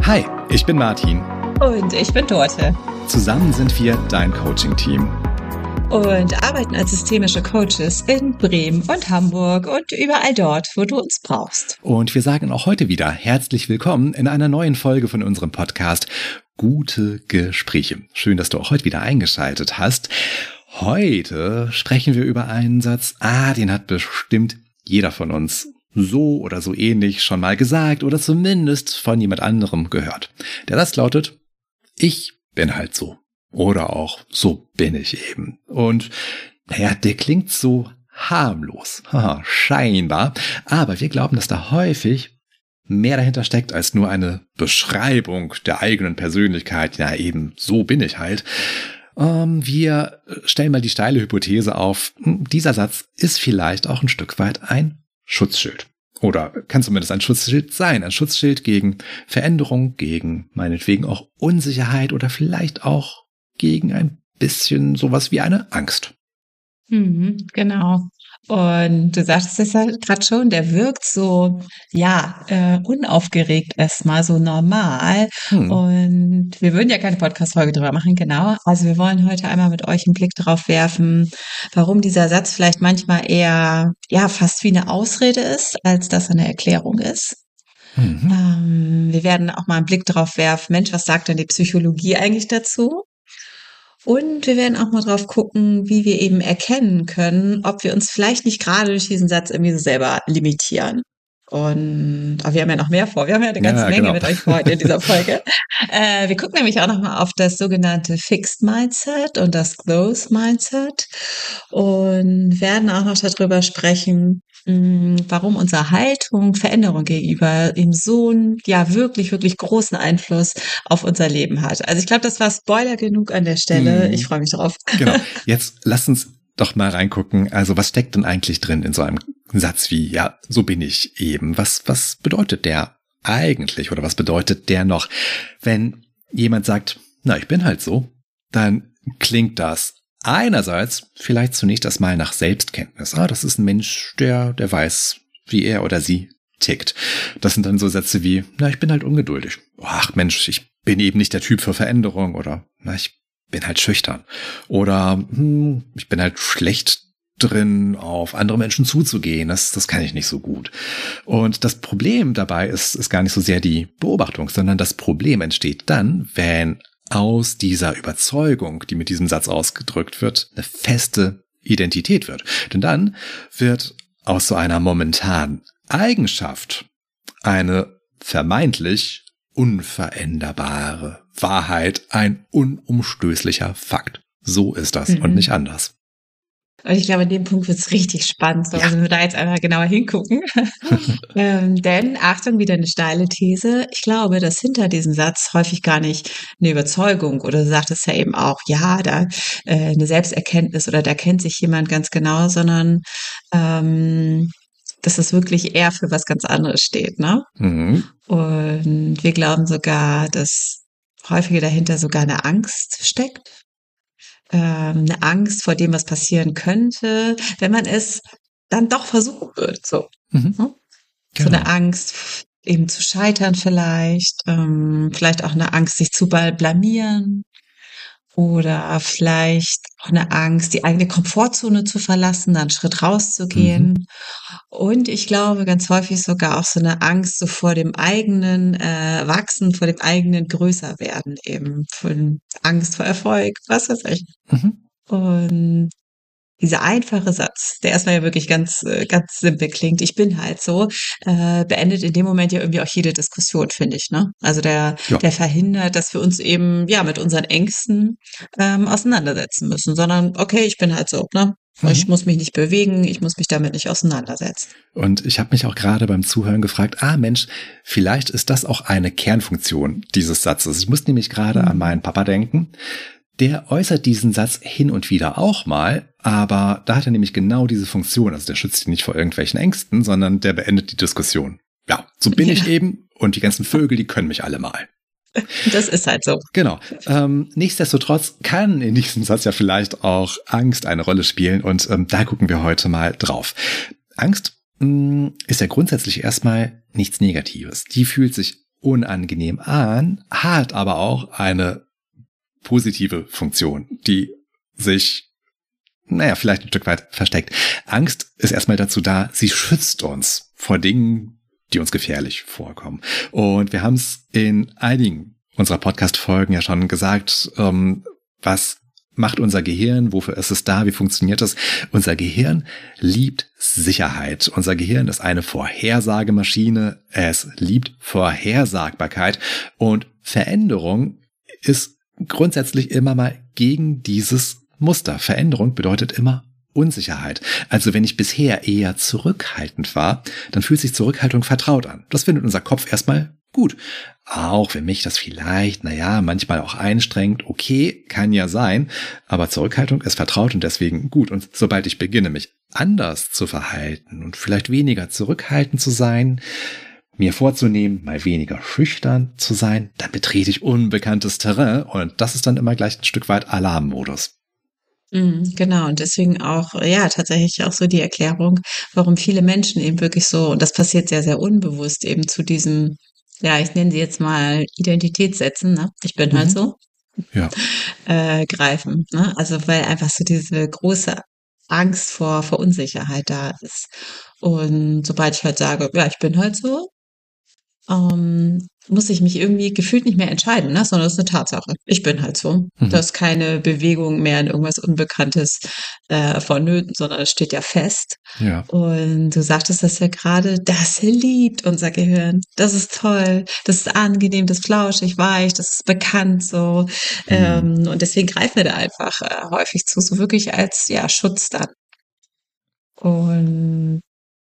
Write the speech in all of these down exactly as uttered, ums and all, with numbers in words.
Hi, ich bin Martin. Und ich bin Dorte. Zusammen sind wir dein Coaching-Team. Und arbeiten als systemische Coaches in Bremen und Hamburg und überall dort, wo du uns brauchst. Und wir sagen auch heute wieder herzlich willkommen in einer neuen Folge von unserem Podcast Gute Gespräche. Schön, dass du auch heute wieder eingeschaltet hast. Heute sprechen wir über einen Satz, ah, den hat bestimmt jeder von uns so oder so ähnlich schon mal gesagt oder zumindest von jemand anderem gehört. Der Satz lautet, ich bin halt so. Oder auch, so bin ich eben. Und naja, der klingt so harmlos, haha, scheinbar. Aber wir glauben, dass da häufig mehr dahinter steckt als nur eine Beschreibung der eigenen Persönlichkeit. Ja, eben, so bin ich halt. Ähm, wir stellen mal die steile Hypothese auf, dieser Satz ist vielleicht auch ein Stück weit ein Schutzschild. Oder kann zumindest ein Schutzschild sein. Ein Schutzschild gegen Veränderung, gegen meinetwegen auch Unsicherheit oder vielleicht auch gegen ein bisschen sowas wie eine Angst. Mhm, genau. Und du sagtest es ja gerade schon, der wirkt so, ja, äh, unaufgeregt erstmal, so normal. Hm. Und wir würden ja keine Podcast-Folge drüber machen, genau. Also wir wollen heute einmal mit euch einen Blick darauf werfen, warum dieser Satz vielleicht manchmal eher, ja, fast wie eine Ausrede ist, als dass er eine Erklärung ist. Mhm. Ähm, wir werden auch mal einen Blick darauf werfen, Mensch, was sagt denn die Psychologie eigentlich dazu? Und wir werden auch mal drauf gucken, wie wir eben erkennen können, ob wir uns vielleicht nicht gerade durch diesen Satz irgendwie so selber limitieren. Und aber wir haben ja noch mehr vor. Wir haben ja eine ganze ja, Menge genau. mit euch vor heute in dieser Folge. äh, wir gucken nämlich auch noch mal auf das sogenannte Fixed Mindset und das Growth Mindset und werden auch noch darüber sprechen, warum unsere Haltung, Veränderung gegenüber eben so einen, ja, wirklich, wirklich großen Einfluss auf unser Leben hat. Also ich glaube, das war Spoiler genug an der Stelle. Mm. Ich freue mich drauf. Genau. Jetzt lass uns doch mal reingucken. Also was steckt denn eigentlich drin in so einem Satz wie, ja, so bin ich eben? Was, was bedeutet der eigentlich oder was bedeutet der noch? Wenn jemand sagt, na, ich bin halt so, dann klingt das einerseits vielleicht zunächst erstmal nach Selbstkenntnis. Ah, das ist ein Mensch, der, der weiß, wie er oder sie tickt. Das sind dann so Sätze wie, na, ich bin halt ungeduldig. Ach Mensch, ich bin eben nicht der Typ für Veränderung oder, na, ich bin halt schüchtern. Oder, hm, ich bin halt schlecht drin, auf andere Menschen zuzugehen. Das, das kann ich nicht so gut. Und das Problem dabei ist, ist gar nicht so sehr die Beobachtung, sondern das Problem entsteht dann, wenn aus dieser Überzeugung, die mit diesem Satz ausgedrückt wird, eine feste Identität wird. Denn dann wird aus so einer momentanen Eigenschaft eine vermeintlich unveränderbare Wahrheit, ein unumstößlicher Fakt. So ist das mhm. und nicht anders. Und ich glaube, an dem Punkt wird es richtig spannend, so, ja. Also wenn wir da jetzt einmal genauer hingucken. ähm, denn, Achtung, wieder eine steile These. Ich glaube, dass hinter diesem Satz häufig gar nicht eine Überzeugung oder du sagtest ja eben auch, ja, da äh, eine Selbsterkenntnis oder da kennt sich jemand ganz genau, sondern ähm, dass es wirklich eher für was ganz anderes steht, ne? Mhm. Und wir glauben sogar, dass häufig dahinter sogar eine Angst steckt. Eine Angst vor dem, was passieren könnte, wenn man es dann doch versuchen würde. So, mhm. so genau. Eine Angst, eben zu scheitern vielleicht, ähm, vielleicht auch eine Angst, sich zu blamieren oder vielleicht auch eine Angst, die eigene Komfortzone zu verlassen, dann einen Schritt rauszugehen. Mhm. Und ich glaube ganz häufig sogar auch so eine Angst so vor dem eigenen äh, Wachsen, vor dem eigenen Größerwerden eben, von Angst vor Erfolg, was weiß ich. Mhm. Und dieser einfache Satz, der erstmal ja wirklich ganz, ganz simpel klingt, ich bin halt so, äh, beendet in dem Moment ja irgendwie auch jede Diskussion, finde ich, ne? Also der, ja. der verhindert, dass wir uns eben, ja, mit unseren Ängsten ähm, auseinandersetzen müssen, sondern okay, ich bin halt so, ne? Mhm. Ich muss mich nicht bewegen, ich muss mich damit nicht auseinandersetzen. Und ich habe mich auch gerade beim Zuhören gefragt, ah Mensch, vielleicht ist das auch eine Kernfunktion dieses Satzes. Ich muss nämlich gerade mhm. an meinen Papa denken. Der äußert diesen Satz hin und wieder auch mal, aber da hat er nämlich genau diese Funktion. Also der schützt ihn nicht vor irgendwelchen Ängsten, sondern der beendet die Diskussion. Ja, so bin ja. ich eben und die ganzen Vögel, die können mich alle mal. Das ist halt so. Genau. Ähm, nichtsdestotrotz kann in diesem Satz ja vielleicht auch Angst eine Rolle spielen und ähm, da gucken wir heute mal drauf. Angst mh, ist ja grundsätzlich erstmal nichts Negatives. Die fühlt sich unangenehm an, hat aber auch eine positive Funktion, die sich, naja, vielleicht ein Stück weit versteckt. Angst ist erstmal dazu da, sie schützt uns vor Dingen, die uns gefährlich vorkommen. Und wir haben es in einigen unserer Podcast-Folgen ja schon gesagt, ähm, was macht unser Gehirn, wofür ist es da, wie funktioniert es? Unser Gehirn liebt Sicherheit. Unser Gehirn ist eine Vorhersagemaschine. Es liebt Vorhersagbarkeit. Und Veränderung ist grundsätzlich immer mal gegen dieses Muster. Veränderung bedeutet immer Unsicherheit. Also wenn ich bisher eher zurückhaltend war, dann fühlt sich Zurückhaltung vertraut an. Das findet unser Kopf erstmal gut. Auch wenn mich das vielleicht, naja, manchmal auch einstrengt, okay, kann ja sein, aber Zurückhaltung ist vertraut und deswegen gut. Und sobald ich beginne, mich anders zu verhalten und vielleicht weniger zurückhaltend zu sein, mir vorzunehmen, mal weniger schüchtern zu sein, dann betrete ich unbekanntes Terrain und das ist dann immer gleich ein Stück weit Alarmmodus. Mhm, genau, und deswegen auch, ja, tatsächlich auch so die Erklärung, warum viele Menschen eben wirklich so, und das passiert sehr, sehr unbewusst, eben zu diesem, ja, ich nenne sie jetzt mal Identitätssätzen, ne? Ich bin halt Mhm. so, Ja. äh, greifen, ne? Also weil einfach so diese große Angst vor, vor Unsicherheit da ist. Und sobald ich halt sage, ja, ich bin halt so, ähm, muss ich mich irgendwie gefühlt nicht mehr entscheiden, ne? Sondern das ist eine Tatsache. Ich bin halt so. Da Mhm. ist keine Bewegung mehr in irgendwas Unbekanntes äh, vonnöten, sondern es steht ja fest. Ja. Und du sagtest das ja gerade, das liebt unser Gehirn. Das ist toll, das ist angenehm, das ist flauschig, weich, das ist bekannt so. Mhm. Ähm, und deswegen greifen wir da einfach äh, häufig zu, so wirklich als ja Schutz dann. Und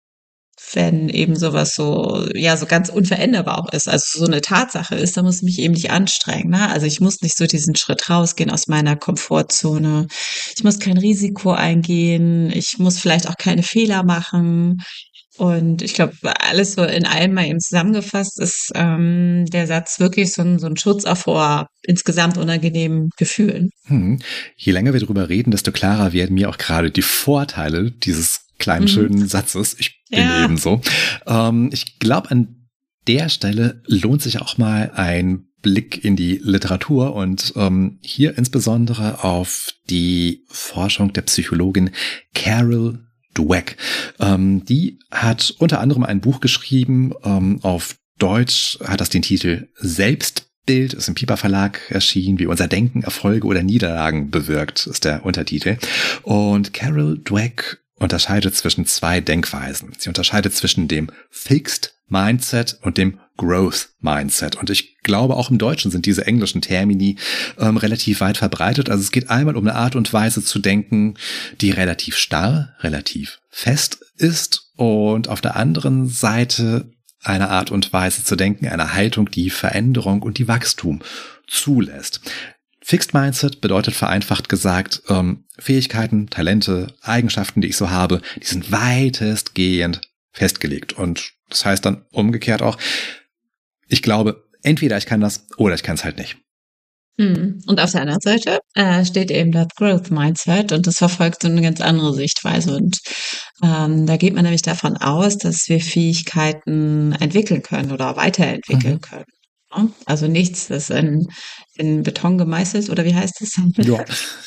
wenn eben sowas so, ja, so ganz unveränderbar auch ist, also so eine Tatsache ist, dann muss ich mich eben nicht anstrengen, ne? Also, ich muss nicht so diesen Schritt rausgehen aus meiner Komfortzone. Ich muss kein Risiko eingehen. Ich muss vielleicht auch keine Fehler machen. Und ich glaube, alles so in allem mal eben zusammengefasst ist, ähm, der Satz wirklich so ein so 'n Schutz auch vor insgesamt unangenehmen Gefühlen. Hm. Je länger wir drüber reden, desto klarer werden mir auch gerade die Vorteile dieses kleinen, Mhm. schönen Satzes. Ich bin Ja. ebenso. Ähm, ich glaube, an der Stelle lohnt sich auch mal ein Blick in die Literatur und ähm, hier insbesondere auf die Forschung der Psychologin Carol Dweck. Ähm, die hat unter anderem ein Buch geschrieben, ähm, auf Deutsch hat das den Titel Selbstbild, ist im Piper Verlag erschienen, wie unser Denken Erfolge oder Niederlagen bewirkt, ist der Untertitel. Und Carol Dweck unterscheidet zwischen zwei Denkweisen. Sie unterscheidet zwischen dem Fixed Mindset und dem Growth Mindset. Und ich glaube, auch im Deutschen sind diese englischen Termini ähm, relativ weit verbreitet. Also es geht einmal um eine Art und Weise zu denken, die relativ starr, relativ fest ist und auf der anderen Seite eine Art und Weise zu denken, eine Haltung, die Veränderung und die Wachstum zulässt. Fixed Mindset bedeutet vereinfacht gesagt, ähm, Fähigkeiten, Talente, Eigenschaften, die ich so habe, die sind weitestgehend festgelegt. Und das heißt dann umgekehrt auch, ich glaube, entweder ich kann das oder ich kann es halt nicht. Mhm. Und auf der anderen Seite äh, steht eben das Growth Mindset und das verfolgt so eine ganz andere Sichtweise. Und ähm, da geht man nämlich davon aus, dass wir Fähigkeiten entwickeln können oder weiterentwickeln Mhm. können. Ne? Also nichts ist in, in Beton gemeißelt oder wie heißt es? Ja.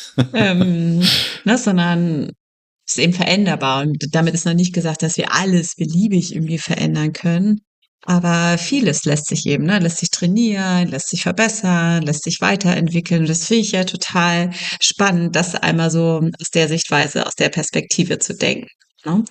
ähm, ne, sondern ist eben veränderbar. Und damit ist noch nicht gesagt, dass wir alles beliebig irgendwie verändern können. Aber vieles lässt sich eben, ne, lässt sich trainieren, lässt sich verbessern, lässt sich weiterentwickeln. Und das finde ich ja total spannend, das einmal so aus der Sichtweise, aus der Perspektive zu denken. Ne?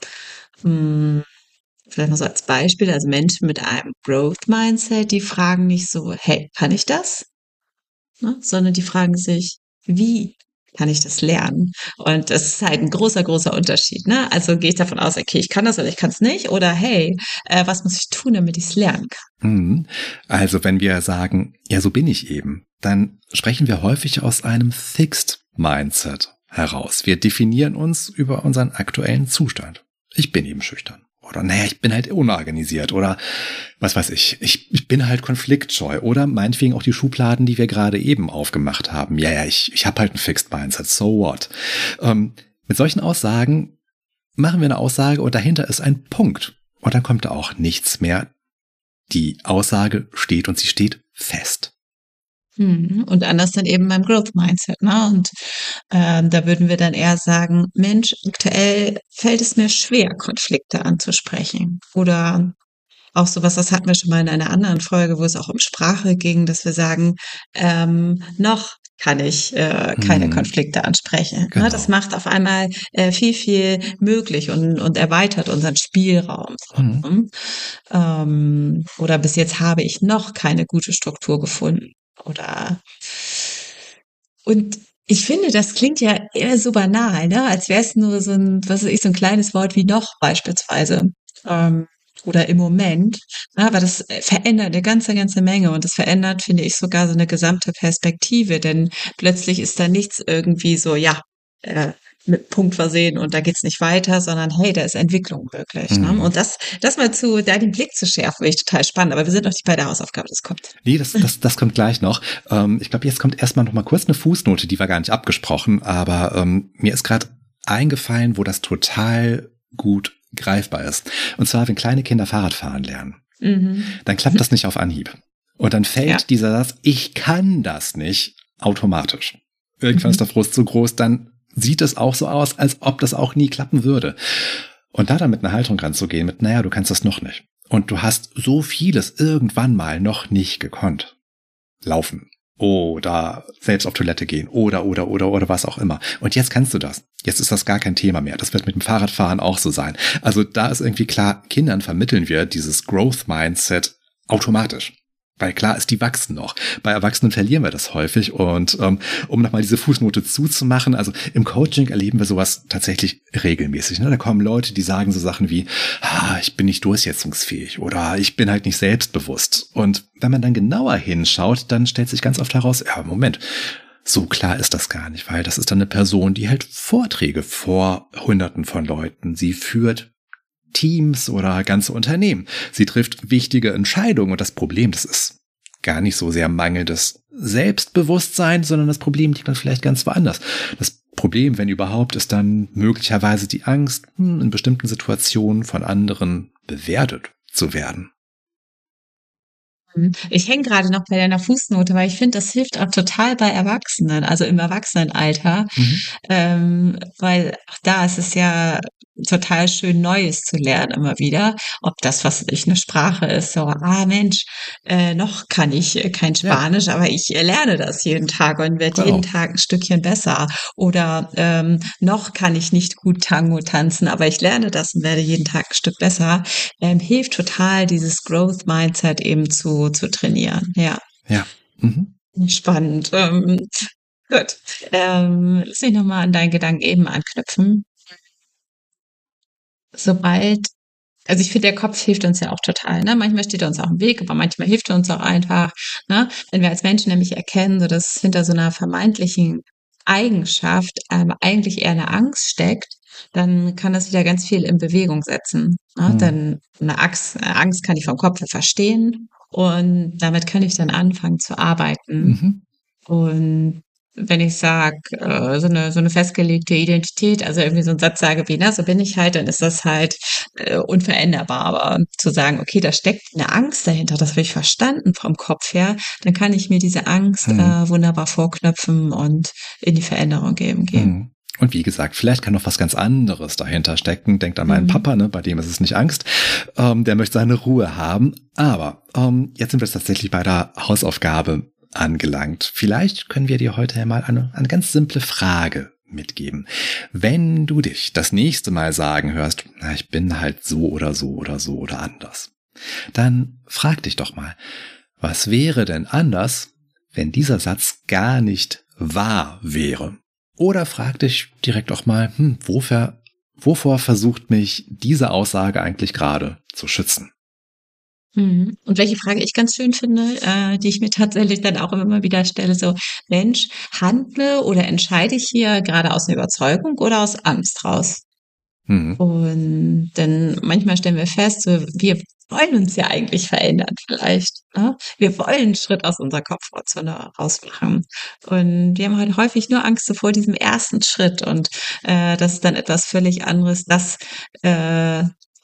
Hm, vielleicht mal so als Beispiel, also Menschen mit einem Growth Mindset, die fragen nicht so, hey, kann ich das? Ne? Sondern die fragen sich, wie kann ich das lernen? Und das ist halt ein großer, großer Unterschied. Ne? Also gehe ich davon aus, okay, ich kann das oder ich kann es nicht. Oder hey, äh, was muss ich tun, damit ich es lernen kann? Mhm. Also wenn wir sagen, ja, so bin ich eben, dann sprechen wir häufig aus einem Fixed Mindset heraus. Wir definieren uns über unseren aktuellen Zustand. Ich bin eben schüchtern. Oder naja, ich bin halt unorganisiert oder was weiß ich, ich, ich bin halt konfliktscheu oder meinetwegen auch die Schubladen, die wir gerade eben aufgemacht haben. Ja, ja, ich, ich habe halt ein Fixed Mindset, so what? Ähm, mit solchen Aussagen machen wir eine Aussage und dahinter ist ein Punkt und dann kommt da auch nichts mehr Die Aussage steht und sie steht fest. Und anders dann eben beim Growth Mindset, ne? Und ähm, da würden wir dann eher sagen, Mensch, aktuell fällt es mir schwer, Konflikte anzusprechen. Oder auch sowas, das hatten wir schon mal in einer anderen Folge, wo es auch um Sprache ging, dass wir sagen, ähm, noch kann ich äh, keine Hm, Konflikte ansprechen. Ne? Das genau. macht auf einmal äh, viel, viel möglich und, und erweitert unseren Spielraum. Hm, So, ne? Ähm, oder bis jetzt habe ich noch keine gute Struktur gefunden. Oder und ich finde, das klingt ja eher so banal, ne? Als wäre es nur so ein, was weiß ich, so ein kleines Wort wie noch beispielsweise. Ähm, oder im Moment. Ne? Aber das äh, verändert eine ganze, ganze Menge. Und das verändert, finde ich, sogar so eine gesamte Perspektive. Denn plötzlich ist da nichts irgendwie so, ja, äh, mit Punkt versehen und da geht's nicht weiter, sondern hey, da ist Entwicklung wirklich. Ne? hm. Und das, das mal zu, da den Blick zu schärfen, finde ich total spannend. Aber wir sind noch nicht bei der Hausaufgabe, das kommt. Nee, das, das, das kommt gleich noch. Ähm, ich glaube, jetzt kommt erstmal noch mal kurz eine Fußnote, die war gar nicht abgesprochen, aber ähm, mir ist gerade eingefallen, wo das total gut greifbar ist. Und zwar, wenn kleine Kinder Fahrrad fahren lernen, Mhm. dann klappt das nicht auf Anhieb. Und dann fällt Ja. dieser Satz, ich kann das nicht, automatisch. Irgendwann Mhm. ist der Frust so groß, dann sieht es auch so aus, als ob das auch nie klappen würde. Und da dann mit einer Haltung ranzugehen, mit, naja, du kannst das noch nicht. Und du hast so vieles irgendwann mal noch nicht gekonnt. Laufen. Oder selbst auf Toilette gehen. Oder, oder, oder, oder was auch immer. Und jetzt kannst du das. Jetzt ist das gar kein Thema mehr. Das wird mit dem Fahrradfahren auch so sein. Also da ist irgendwie klar, Kindern vermitteln wir dieses Growth Mindset automatisch. Weil klar ist, die wachsen noch. Bei Erwachsenen verlieren wir das häufig. Und ähm, um nochmal diese Fußnote zuzumachen, also im Coaching erleben wir sowas tatsächlich regelmäßig. Ne? Da kommen Leute, die sagen so Sachen wie, ah, ich bin nicht durchsetzungsfähig oder ich bin halt nicht selbstbewusst. Und wenn man dann genauer hinschaut, dann stellt sich ganz oft heraus, ja, Moment, so klar ist das gar nicht, weil das ist dann eine Person, die hält Vorträge vor Hunderten von Leuten. Sie führt Teams oder ganze Unternehmen. Sie trifft wichtige Entscheidungen und das Problem, das ist gar nicht so sehr mangelndes Selbstbewusstsein, sondern das Problem liegt dann vielleicht ganz woanders. Das Problem, wenn überhaupt, ist dann möglicherweise die Angst, in bestimmten Situationen von anderen bewertet zu werden. Ich hänge gerade noch bei deiner Fußnote, weil ich finde, das hilft auch total bei Erwachsenen, also im Erwachsenenalter, Mhm. ähm, weil auch da ist es ja total schön, Neues zu lernen immer wieder. Ob das, was ich eine Sprache ist, so, ah Mensch, äh, noch kann ich äh, kein Ja, Spanisch, aber ich äh, lerne das jeden Tag und werde jeden genau. Tag ein Stückchen besser. Oder ähm, noch kann ich nicht gut Tango tanzen, aber ich lerne das und werde jeden Tag ein Stück besser. Ähm, hilft total, dieses Growth Mindset eben zu, zu trainieren. Ja, Ja. Mhm. spannend. Ähm, gut. Ähm, lass mich nochmal an deinen Gedanken eben anknüpfen. Sobald, also ich finde, der Kopf hilft uns ja auch total. Ne? Manchmal steht er uns auch im Weg, aber manchmal hilft er uns auch einfach. Ne? Wenn wir als Menschen nämlich erkennen, so dass hinter so einer vermeintlichen Eigenschaft ähm, eigentlich eher eine Angst steckt, dann kann das wieder ganz viel in Bewegung setzen. Ne? Mhm. Denn eine Angst, Angst kann ich vom Kopf her verstehen und damit kann ich dann anfangen zu arbeiten. Mhm. Und wenn ich sage, äh, so eine so eine festgelegte Identität, also irgendwie so 'n Satz sage wie, ne: „So bin ich halt“, dann ist das halt, äh, unveränderbar. Aber zu sagen: „Okay, da steckt 'ne Angst dahinter, das habe ich verstanden vom Kopf her“, dann kann ich mir diese Angst, Mhm. äh, wunderbar vorknöpfen und in die Veränderung eben gehen. Mhm. Und wie gesagt, vielleicht kann noch was ganz anderes dahinter stecken. Denkt an meinen Mhm. Papa, ne? Bei dem ist es nicht Angst. Ähm, der möchte seine Ruhe haben. Aber ähm, jetzt sind wir tatsächlich bei der Hausaufgabe angelangt. Vielleicht können wir dir heute mal eine, eine ganz simple Frage mitgeben. Wenn du dich das nächste Mal sagen hörst, na, ich bin halt so oder so oder so oder anders, dann frag dich doch mal, was wäre denn anders, wenn dieser Satz gar nicht wahr wäre? Oder frag dich direkt auch mal, hm, wofür, wovor versucht mich diese Aussage eigentlich gerade zu schützen? Mhm. Und welche Frage ich ganz schön finde, äh, die ich mir tatsächlich dann auch immer mal wieder stelle, so: „Mensch, handle oder entscheide ich hier gerade aus 'ner Überzeugung oder aus Angst raus?“ Mhm. Und dann manchmal stellen wir fest, so, wir wollen uns ja eigentlich verändern vielleicht, ne? Wir wollen 'n Schritt aus unserer Komfortzone raus machen. Und wir haben halt häufig nur Angst so vor diesem ersten Schritt und, äh, das ist dann etwas völlig anderes, das, äh,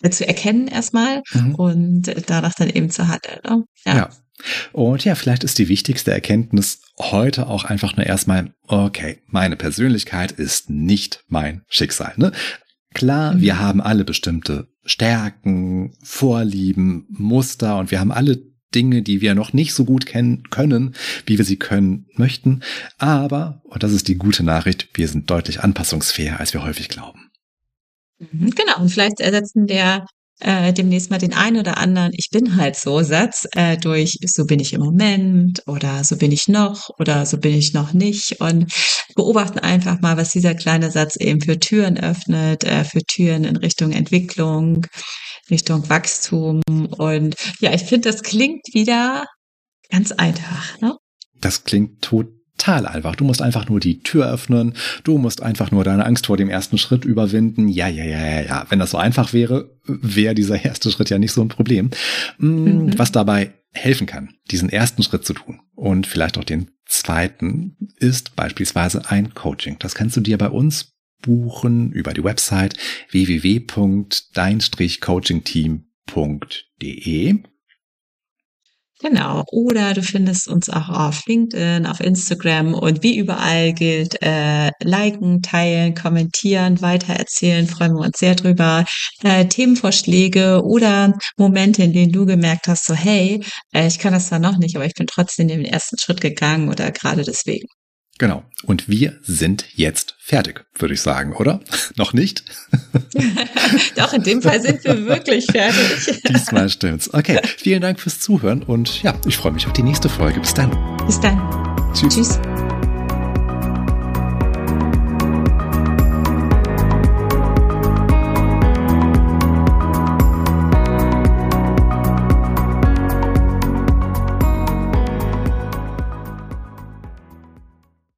zu erkennen erstmal mhm. und danach dann eben zu handeln. Ne? Ja. ja. Und ja, vielleicht ist die wichtigste Erkenntnis heute auch einfach nur erstmal, okay, meine Persönlichkeit ist nicht mein Schicksal. Ne? Klar, mhm. wir haben alle bestimmte Stärken, Vorlieben, Muster und wir haben alle Dinge, die wir noch nicht so gut kennen können, wie wir sie können möchten. Aber, und das ist die gute Nachricht, wir sind deutlich anpassungsfähiger, als wir häufig glauben. Genau, und vielleicht ersetzen der äh, demnächst mal den einen oder anderen Ich bin halt so Satz äh, durch so bin ich im Moment oder so bin ich noch oder so bin ich noch nicht und beobachten einfach mal, was dieser kleine Satz eben für Türen öffnet, äh, für Türen in Richtung Entwicklung, Richtung Wachstum. Und ja, ich finde, das klingt wieder ganz einfach, ne? Das klingt total einfach. Du musst einfach nur die Tür öffnen. Du musst einfach nur deine Angst vor dem ersten Schritt überwinden. Ja, ja, ja, ja, ja. Wenn das so einfach wäre, wäre dieser erste Schritt ja nicht so ein Problem. Mhm. Was dabei helfen kann, diesen ersten Schritt zu tun und vielleicht auch den zweiten, ist beispielsweise ein Coaching. Das kannst du dir bei uns buchen über die Website w w w punkt dein coaching team punkt d e. Genau. Oder du findest uns auch auf LinkedIn, auf Instagram und wie überall gilt, äh, liken, teilen, kommentieren, weitererzählen, freuen wir uns sehr drüber. Äh, Themenvorschläge oder Momente, in denen du gemerkt hast, so hey, äh, ich kann das zwar noch nicht, aber ich bin trotzdem den ersten Schritt gegangen oder gerade deswegen. Genau. Und wir sind jetzt fertig, würde ich sagen, oder? Noch nicht? Doch, in dem Fall sind wir wirklich fertig. Diesmal stimmt's. Okay, vielen Dank fürs Zuhören und ja, ich freue mich auf die nächste Folge. Bis dann. Bis dann. Tschüss. Tschüss.